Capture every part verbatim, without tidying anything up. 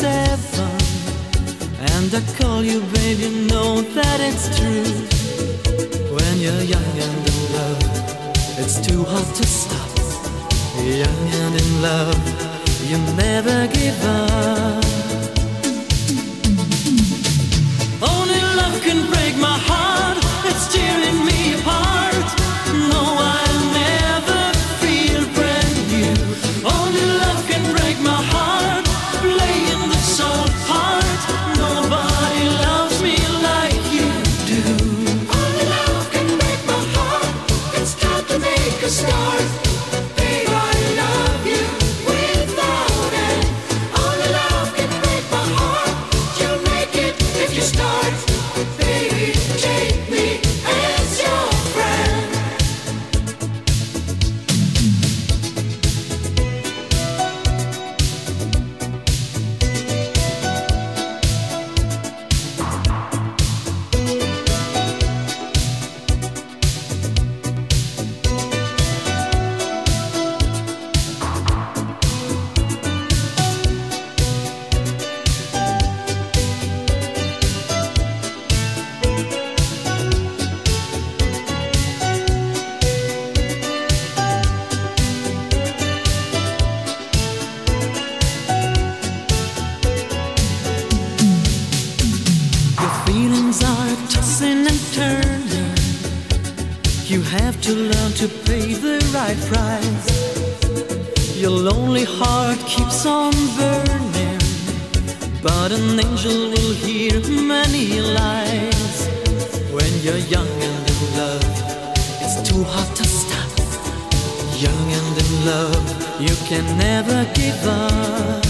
seven, and I call you, babe, you know that it's true. When you're young and in love, it's too hard to stop. Young and in love, you never give up. Only love can break my heart, it's tearing me apart. No, I'll never feel brand new. Only love can break my heart, playing the soul part. Nobody loves me like you do. Only love can break my heart, it's time to make a start. Babe, I love you without end. Only love can break my heart, you'll make it if you start. Baby, take me as your friend. Feelings are tossing and turning. You have to learn to pay the right price. Your lonely heart keeps on burning, but an angel will hear many lies. When you're young and in love, it's too hard to stop. Young and in love, you can never give up.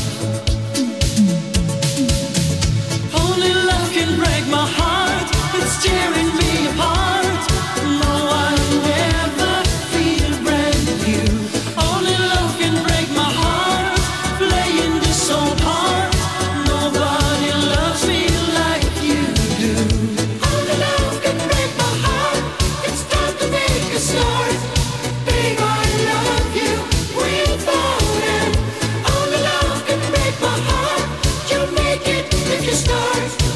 Only love can break my heart, it's tearing me apart. No, I'll never feel brand new. Only love can break my heart, playing this soul part. Nobody loves me like you do. Only love can break my heart, it's time to make a start. Babe, I love you without end. Only love can break my heart, you'll make it if you start.